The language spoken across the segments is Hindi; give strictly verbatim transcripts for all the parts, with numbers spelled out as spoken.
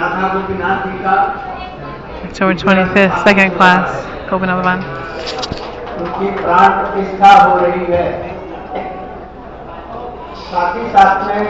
October twenty-fifth, second class, Gopinath Bhavan. उनकी प्राण प्रतिष्ठा हो रही है। साथ ही साथ में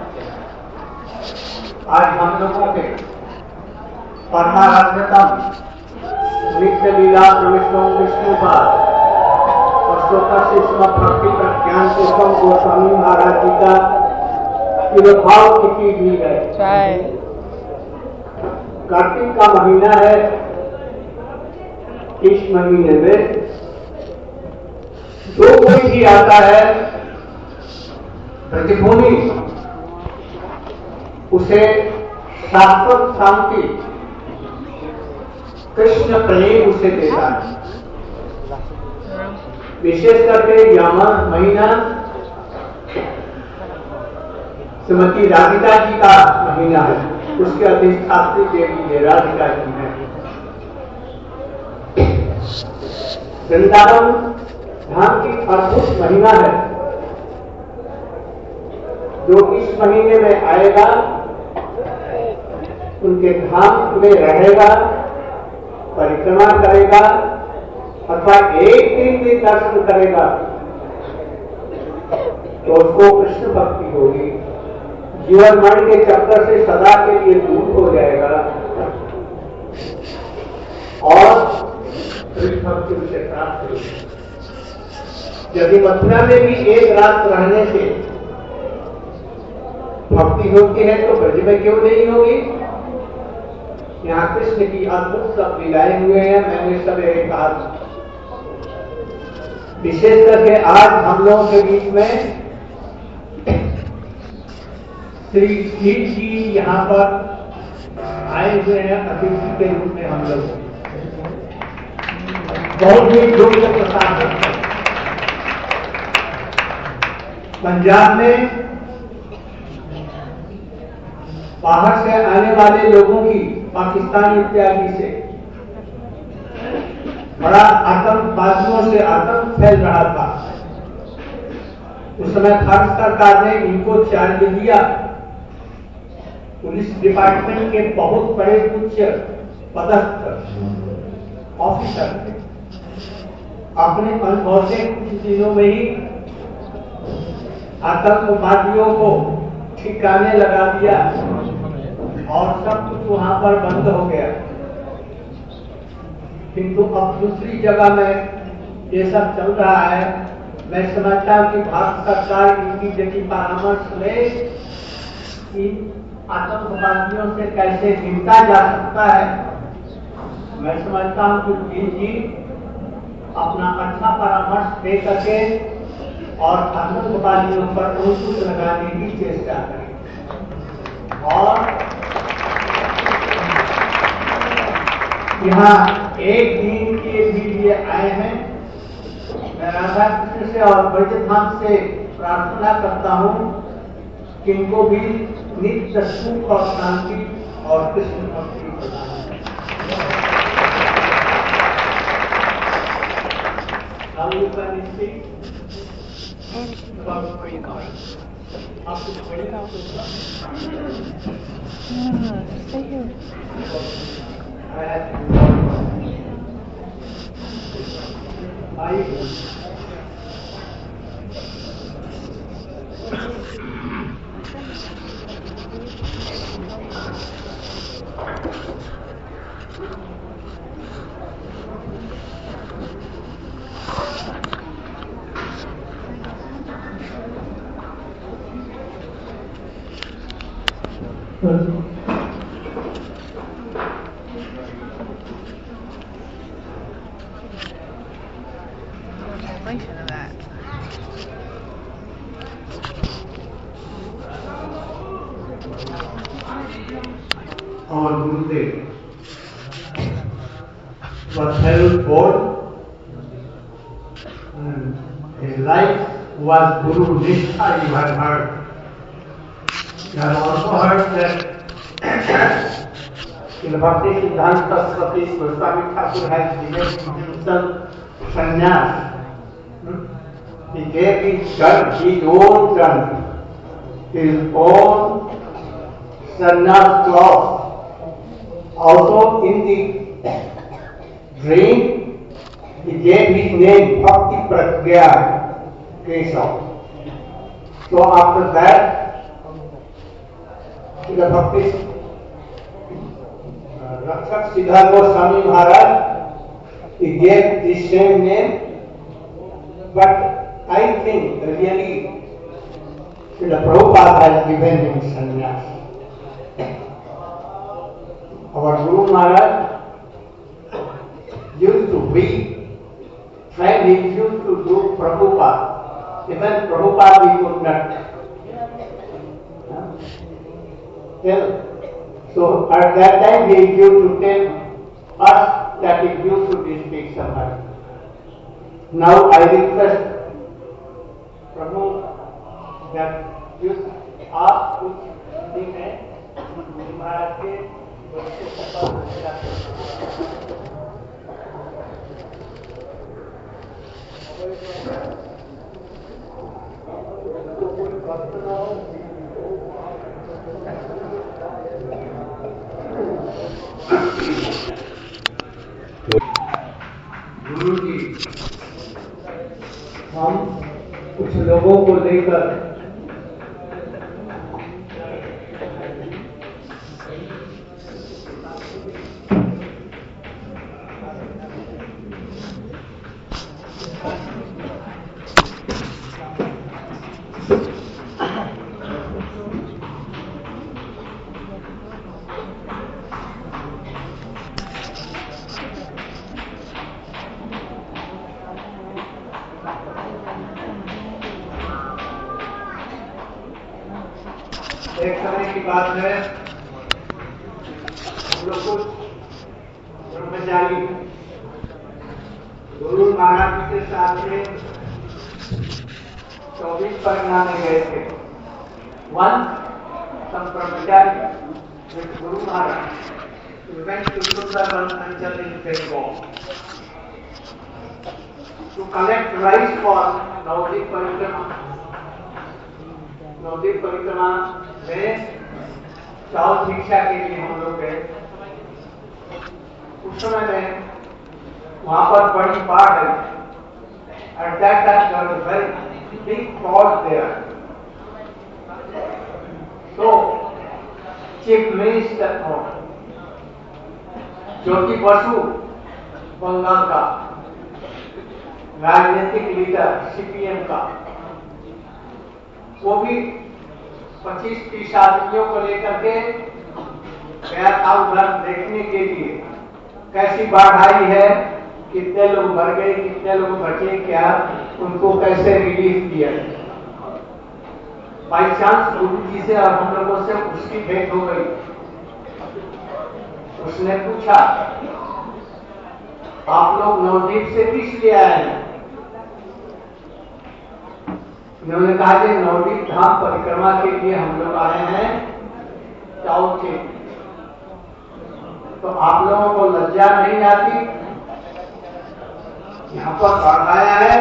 आज हम लोगों के परमाराध्यतम नित्य लीला प्रविष्टों विष्णुपाद और स्वतः शिष्म भक्ति प्रज्ञान पुष्पम गोस्वामी महाराज जी का तिरुभाव तिथि भी है। कार्तिक का महीना है। इस महीने में जो कोई भी आता है प्रतिभूमि उसे शाश्वत शांति कृष्ण प्रेम उसे देता है। विशेष करके यह महीना श्रीमती राधिका जी का महीना है। उसके अधिष्ठात्री देवी है राधिका जी है। वृंदावन धाम की अद्भुत महिमा है। जो इस महीने में आएगा उनके धाम में रहेगा, परिक्रमा करेगा अथवा एक दिन भी दर्शन करेगा तो उसको कृष्ण भक्ति होगी, जीवन मरण के चक्कर से सदा के लिए दूर हो जाएगा और कृष्ण भक्ति उसे प्राप्त होगी। यदि मथुरा में भी एक रात रहने से भक्ति होती है तो ब्रज में क्यों नहीं होगी। यहाँ कृष्ण की अद्भुत सब लीलाएं हुए हैं। मैंने सब एक कहा विशेष करके आज हम लोगों के बीच में श्री धीर जी यहाँ पर आए हुए हैं अतिथि के रूप में। हम लोग बहुत ही योग्य प्रशासक है। पंजाब में बाहर से आने वाले लोगों की पाकिस्तान इत्यादि से बड़ा आतंकवादियों से आतंक फैल रहा था। उस समय भारत सरकार ने इनको चार्ज दिया। पुलिस डिपार्टमेंट के बहुत बड़े उच्च पदस्थ ऑफिसर थे। अपने अनुभव से कुछ दिनों में ही आतंकवादियों को ठिकाने लगा दिया और सब कुछ वहां पर बंद हो गया। किंतु अब दूसरी जगह में ये सब चल रहा है। मैं समझता हूं कि भारत सरकार इनकी यदि परामर्श ले कि आतंकवादियों से कैसे निपटा जा सकता है, मैं समझता हूं कि जी जी अपना अच्छा परामर्श दे करके और आतंकवादियों पर अंकुश लगाने की चेष्टा करें। और यहाँ एक दिन के लिए आए हैं। मैं राधा कृष्ण से और ब्रजधाम से प्रार्थना करता हूँ कि इनको भी नित्य सुख और शांति और कृष्ण भक्ति प्रदान करें। Where are you going? आपको पढ़ेगा Stay here. Translation of that. Our Gurudev was held born. His life was Guru Nishtha, you have heard. You have also heard that in Bhakti Siddhanta Saraswati Goswami Thakur has given himself sannyas. He gave his gun, his own gun, his own sannyas cloth Also in the dream, he gave his name Bhakti Pragya Keshav. So after that, the Bhakti uh, Rakshak Siddhar Goswami Maharaj, he gave the same name, but I think really Srila Prabhupada has given him sannyas. Our Guru Maharaj used to weep when he used to do Prabhupada. Even Prabhupada he could not tell. So at that time he used to tell us that he used to speak somebody. Now I request Prabhu that you आप कुछ हिंदी में गुरु महाराज के बच्चे सफल गुरु जी, हम कुछ लोगों को लेकर एक समय की बात है, हम लोग कुछ ब्रह्मचारी गुरु महाराज के साथ में चौबीस परगना में गए थे. One, some brahmachari with Guru Maharaj, we went to Sundarban Anchal in Bengal to collect rice for Navadip Parikrama. Navdeep परिक्रमा में चावल भिक्षा के लिए हम लोग गए. उस समय में वहां पर बड़ी बाढ़ आई. At that time there was a very big flood there. So chief minister of Jyoti Basu Bengal का राजनीतिक लीडर सीपीएम का, वो भी पच्चीस तीस आदमियों को लेकर के गया था उधर देखने के लिए कैसी बाढ़ आई है, कितने लोग मर गए, कितने लोग बचे, क्या उनको कैसे रिलीफ दिया. बाई चांस गुरु जी से और हम लोगों से उसकी भेंट हो गई. उसने पूछा, आप लोग नवदीप से किस लिए आए हैं? उन्होंने कहा कि नवदीप धाम परिक्रमा के लिए हम लोग आए हैं चावल के. तो आप लोगों को लज्जा नहीं आती? यहाँ पर बाढ़ आया है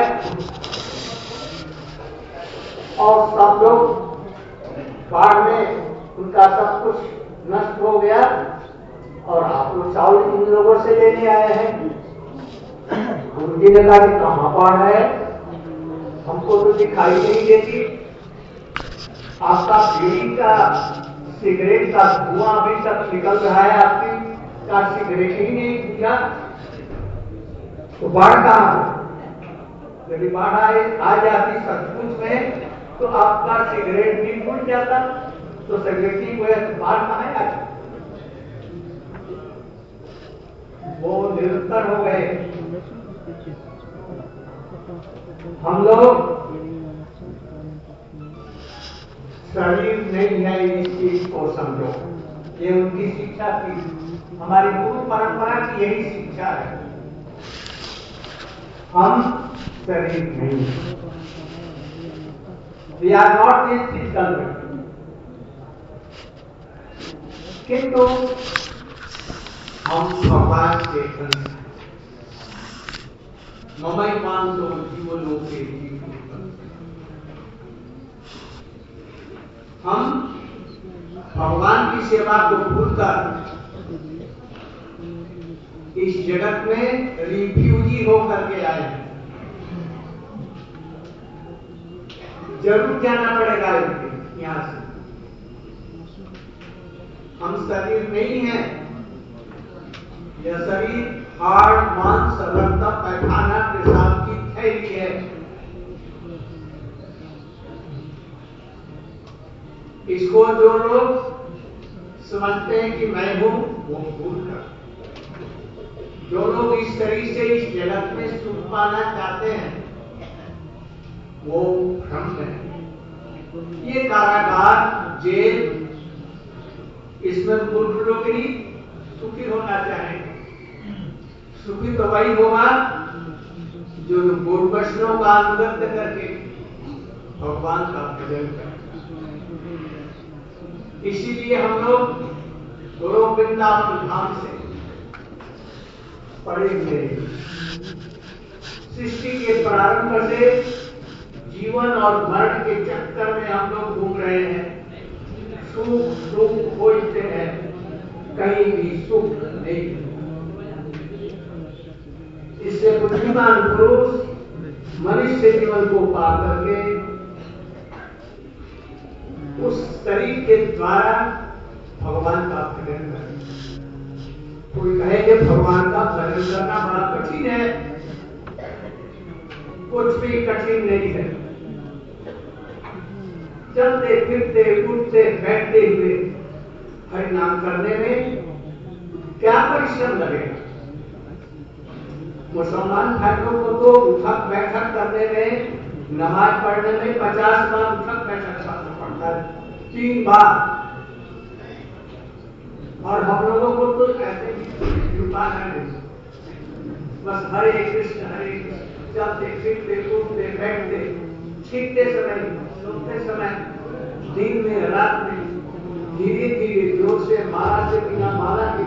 और सब लोग बाढ़ में उनका सब कुछ नष्ट हो गया और आप लोग चावल इन लोगों से लेने आए हैं. गुरु जी ने कहा कि कहाँ बाढ़ है, हमको तो दिखाई नहीं देती. आपका बीड़ी का सिगरेट का धुआं अभी तक निकल रहा है, आपकी का सिगरेट ही नहीं दिया. तो बाढ़ कहाँ है? यदि बाढ़ आ जाती सचमुच में तो आपका सिगरेट भी फूट जाता. तो सिगरेट की वजह बाढ़ कहाँ है? वो निरंतर हो गए. हम लोग शरीर नहीं है, इस चीज को समझो. ये उनकी शिक्षा थी, हमारी गुरु परंपरा की यही शिक्षा है. हम शरीर नहीं, we are not this physical body. किंतु हम भगवान के अंश. ममई मान तो जीवनों के हम भगवान की सेवा को भूलकर इस जगत में रिफ्यूजी होकर के आए हैं। जरूर जाना पड़ेगा इनके यहां से। हम शरीर नहीं है, यह शरीर हाड़ मांस रक्त पैखाना पेशाब की थैली है। इसको जो लोग समझते हैं कि मैं हूं, वो भूल कर। जो लोग इस शरीर से इस जगत में सुख पाना चाहते हैं, वो भ्रम है। ये कारागार, जेल, इसमें मूर्ख लोग ही सुखी होना चाहेंगे। सुखी तो वही होगा जो गुरु वैष्णव का अनुगत्य करके भगवान का भजन करे। इसीलिए हम लोग गुरु वृंदावन धाम से पढ़े हुए सृष्टि के प्रारंभ से जीवन और मरण के चक्कर में हम लोग घूम रहे हैं। सुख दुख खोजते हैं, कहीं भी सुख नहीं। इससे बुद्धिमान पुरुष मनुष्य जीवन को पा करके उस शरीर के द्वारा भगवान का भजन करें। कोई कहे कि भगवान का भजन करना बड़ा कठिन है, कुछ भी कठिन नहीं है। चलते फिरते उठते बैठते हुए हरि नाम करने में क्या परिश्रम लगेगा। मुसलमान भाइयों को तो उठक बैठक करने में, नमाज पढ़ने में पचास बार उठक बैठक करना पड़ता है, तीन बार। और हम लोगों को तो ऐसे उपाय है, बस हरे कृष्ण हरे कृष्ण चलते फिरते उठते बैठते, छीनते समय, सुनते समय, दिन में रात में, धीरे धीरे जोर से, माला से बिना माला के,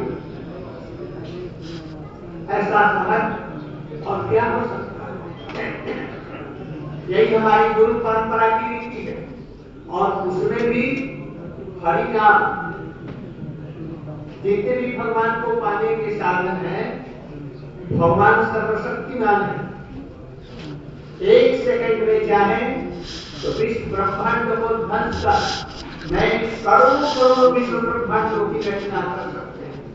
ऐसा सहज और क्या हो सकता है। यही हमारी गुरु परंपरा की रीति है। और उसमें भी हरि नाम, जितने भी भगवान को पाने के साधन है, भगवान सर्वशक्तिमान है। एक सेकंड में चाहे तो विश्व ब्रह्मांड को ध्वंस कर मैं करोड़ों करोड़ों विश्व ब्रह्मांडों की रचना कर सकते हैं।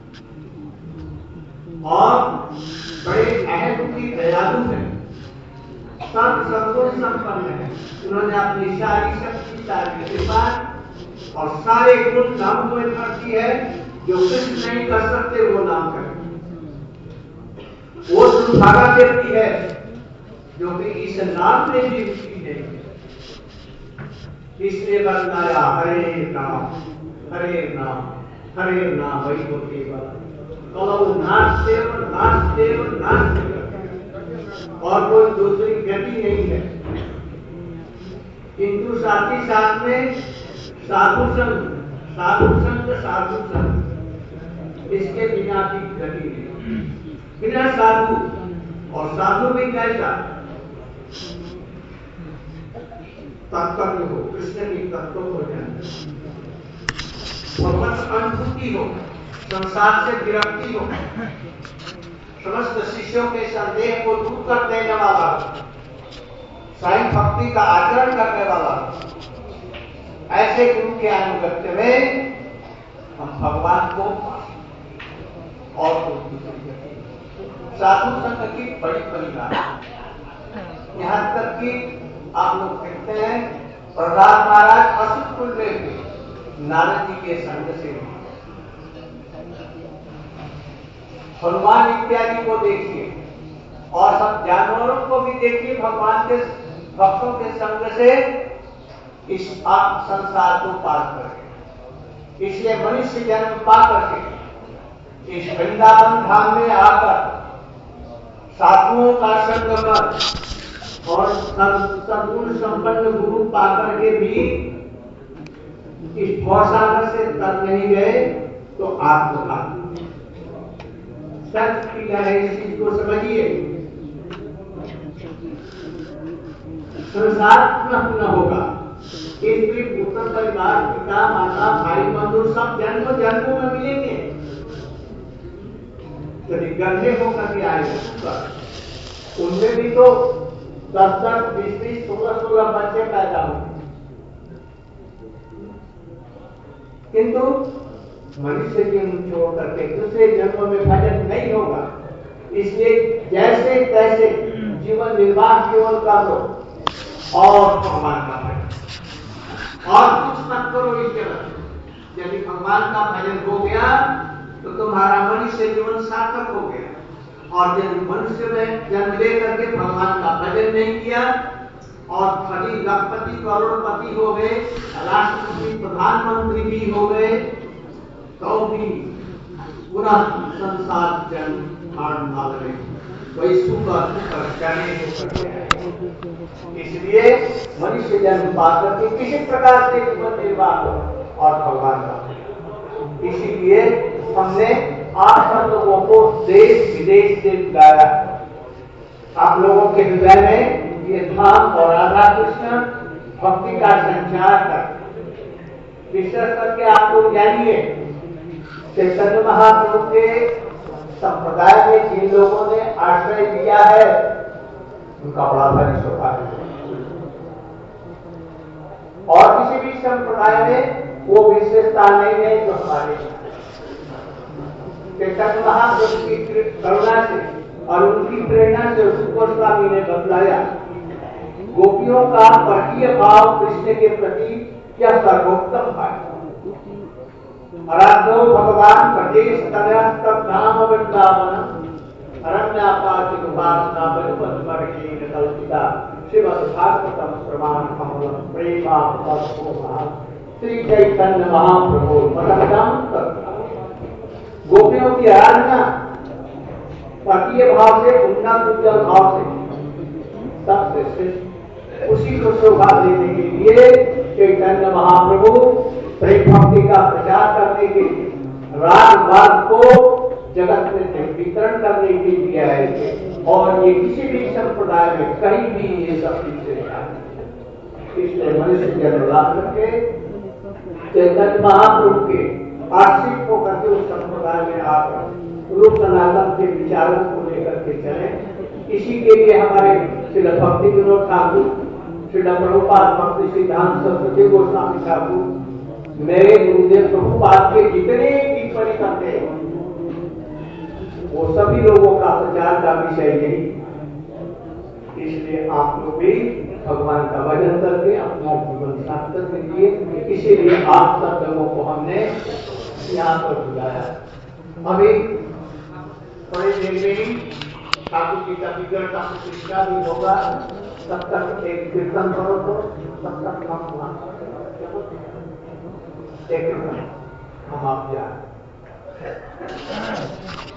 और बड़े अहम की दयालु है, सब सद्गुण संपन्न है। उन्होंने अपनी सारी शक्ति, सारी कृपा और सारे गुण नाम को भर्ती है। जो कुछ नहीं कर सकते वो नाम करें। वो दुर्भागा व्यक्ति है जो कि इस नाम में भी रुचि नहीं है। इसलिए बताया हरे नाम हरे नाम हरे नाम वही हो केवल कलो नाच देव नाच देव नाच देव। और कोई दूसरी गति नहीं है। किंतु साथ ही साथ में साधु संग, साधु संग साधु संग, इसके बिना भी गति नहीं। बिना साधु, और साधु भी कैसा तत्व हो, कृष्ण की तत्व हो जाए, भगवत अनुभूति हो, संसार से विरक्ति हो, समस्त शिष्यों के संदेह को दूर कर देने वाला, साईं भक्ति का आचरण करने वाला, ऐसे गुरु के अनुगत्य में हम भगवान को और साधु संघ की बड़ी परिवार। यहां तक कि आप लोग कहते हैं प्रहलाद महाराज अशुभ कुल में नारद जी के संग से, हनुमान इत्यादि को देखिए और सब जानवरों को भी देखिए, भगवान के भक्तों के संग से इस आप संसार को पार करें। इसलिए मनुष्य जन्म पा करके इस वृंदावन धाम में आकर साधुओं का संग कर और सद्गुण संपन्न गुरु पाकर के भी इस भवसागर से तर नहीं गए तो आत्मघात सच की है। इस चीज को समझिए, संसार पुनः पुनः होगा। स्त्री पुत्र परिवार पिता माता भाई बंधु सब जन्म जन्मों में मिलेंगे। तो गंदे होकर भी आएगा, उनमें भी तो दस दस बीस बीस सोलह सोलह बच्चे पैदा होंगे, किंतु मनुष्य जन्म छोड़ करके दूसरे जन्म में भजन नहीं होगा। इसलिए जैसे तैसे जीवन निर्वाह केवल कर लो और भगवान का भजन, और कुछ मत करो इस जगत। यदि भगवान का भजन हो गया तो तुम्हारा मनुष्य जीवन सार्थक हो गया, और यदि मनुष्य में जन्म लेकर के भगवान का भजन नहीं किया और खाली लखपति करोड़पति हो गए, राष्ट्रपति प्रधानमंत्री भी हो गए, तो भी पुनः संसार जन्म धारण न करें, वही सुंदर करने हो सकते हैं। इसलिए मनुष्य जन्म पाकर के किसी प्रकार से जीवन निर्वाह हो और भगवान का। इसीलिए हमने आप सब लोगों को देश विदेश से बुलाया। आप लोगों के हृदय में ये धाम और राधा कृष्ण भक्ति का संचार कर, विशेष करके आप लोग जानिए चैतन्य महाप्रभु के संप्रदाय में जिन लोगों ने आश्रय दिया है उनका बड़ा भारी सौभाग्य है, और किसी भी संप्रदाय में वो विशेषता नहीं है जो हमारे चैतन्य महाप्रभु की करुणा से और उनकी प्रेरणा से गोस्वामी ने बतलाया, गोपियों का परकीय भाव कृष्ण के प्रति यह सर्वोत्तम भाव। आराधो भगवान प्रदेश तनस्त नाम वृंदावन अरण्यापाचित उपासना बलपद्मर्गेण कल्पिता श्रीमद् भागवतम प्रमाण कमलम प्रेमा तत्वोमा श्री चैतन्य महाप्रभु परमधाम तत्व। गोपियों की आराधना परकीय भाव से, उन्नत उज्जवल भाव से सबसे श्रेष्ठ, उसी को शोभा देने के लिए चैतन्य महाप्रभु प्रेम भक्ति का प्रचार करने के लिए, राग मार्ग को जगत में वितरण करने के लिए आए थे, और ये किसी भी संप्रदाय में कहीं भी ये सब चीजें नहीं। इसलिए मनुष्य जन्म ला करके चैतन्य महाप्रभु के आश्रित होकर के उस संप्रदाय में आकर रूप सनातन के विचारों को लेकर के चले। इसी के लिए हमारे श्री भक्ति विनोद ठाकुर, श्री प्रभुपाद भक्ति सिद्धांत सरस्वती गोस्वामी ठाकुर, मेरे गुरुदेव प्रभुपाद के जितने टिप्पणी करते हैं वो सभी लोगों का प्रचार का विषय यही। इसलिए आप लोग भी भगवान का भजन करके अपना जीवन सार्थक कीजिए। इसीलिए आप सब लोगों को हमने यहाँ पर बुलाया। अभी थोड़ी देर में ही ठाकुर जी का विग्रह का प्रतिष्ठा भी होगा, तब तक एक कीर्तन करो तो तब तक हम वहाँ एक हम आप जाए।